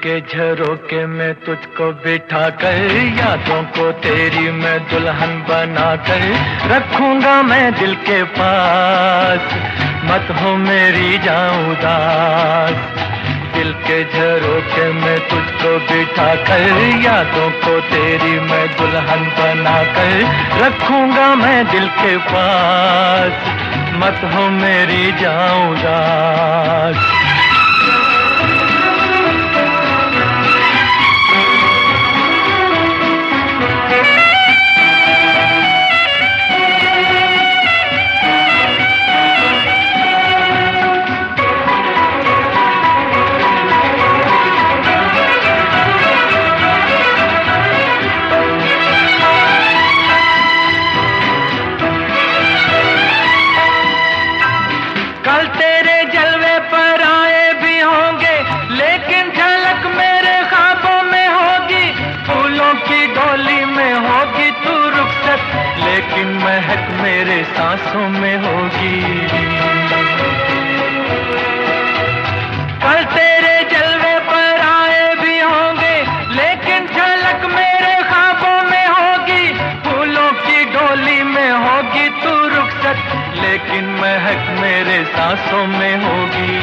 के झरोके में तुझको बिठा कर, यादों को तेरी मैं दुल्हन बना कर रखूंगा मैं दिल के पास, मत हो मेरी जान उदास। दिल के झरोके में तुझको बिठा कर, यादों को तेरी मैं दुल्हन बना कर रखूंगा मैं दिल के पास, मत हो मेरी जान उदास। कल तेरे जलवे पर आए भी होंगे, लेकिन झलक मेरे ख्वाबों में होगी। फूलों की डोली में होगी तू रुखसत, लेकिन महक मेरे सांसों में होगी। कल तेरे जलवे पर आए भी होंगे, लेकिन झलक मेरे ख्वाबों में होगी। फूलों की डोली में होगी तू रुखसत, लेकिन महक मेरे सांसों में होगी।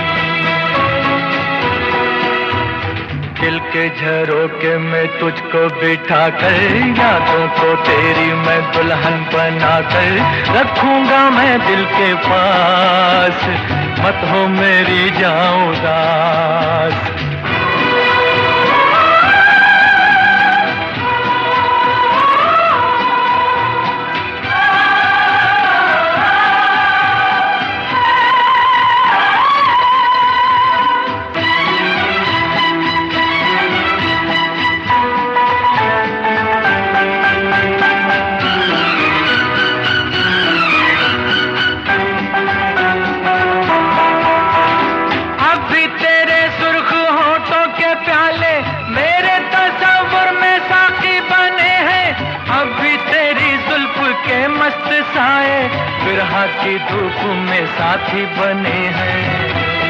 दिल के झरोके में तुझको बिठा कर, यादों को तेरी मैं दुल्हन बना कर रखूंगा मैं दिल के पास, मत हो मेरी जान उदास। मस्त साए बिरहा की धूप में साथी बने हैं।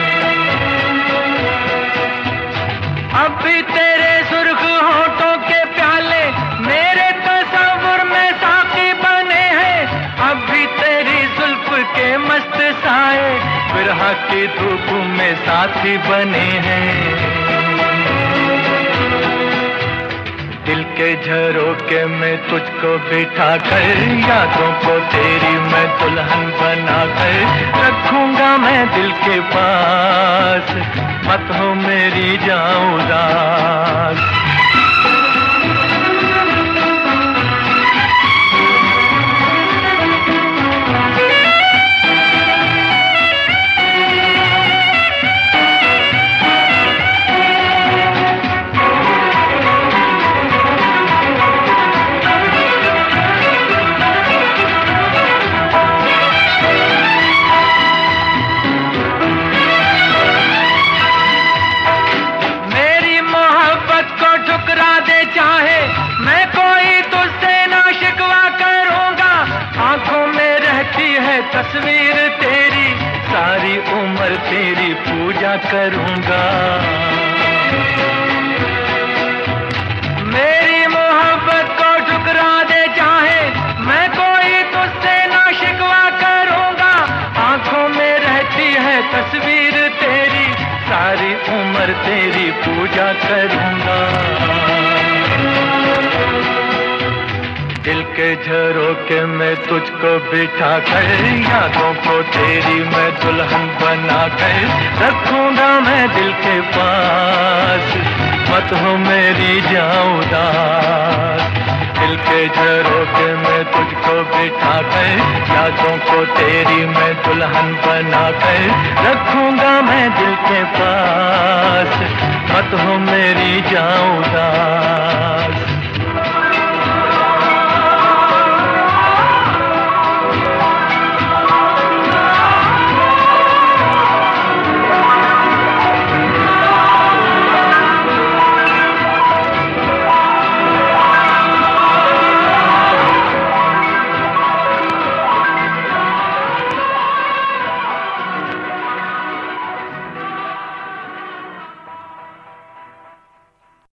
अब भी तेरे सुर्ख होठों के प्याले मेरे तस्वुर में साथी बने हैं। अब भी तेरी जुल्फ के मस्त साए बिरहा की धूप में साथी बने हैं। दिल के झरोके में तुझको बिठा कर, यादों को तेरी मैं दुल्हन बना कर रखूंगा मैं दिल के पास, मत हो मेरी जान उदास। चाहे मैं कोई तुझसे ना शिकवा करूंगा, आंखों में रहती है तस्वीर तेरी, सारी उम्र तेरी पूजा करूंगा। मेरी मोहब्बत को ठुकरा दे चाहे मैं कोई तुझसे ना शिकवा करूंगा, आंखों में रहती है तस्वीर तेरी, सारी उम्र तेरी पूजा करूंगा। दिल के झरोके में तुझको बिठा कर, यादों को तेरी मैं दुल्हन बना कर रखूंगा मैं दिल के पास, मत हो मेरी जान उदास। दिल के झरोके में तुझको बिठा कर, यादों को तेरी मैं दुल्हन बना कर रखूंगा मैं दिल के पास, मत हो मेरी जान उदास।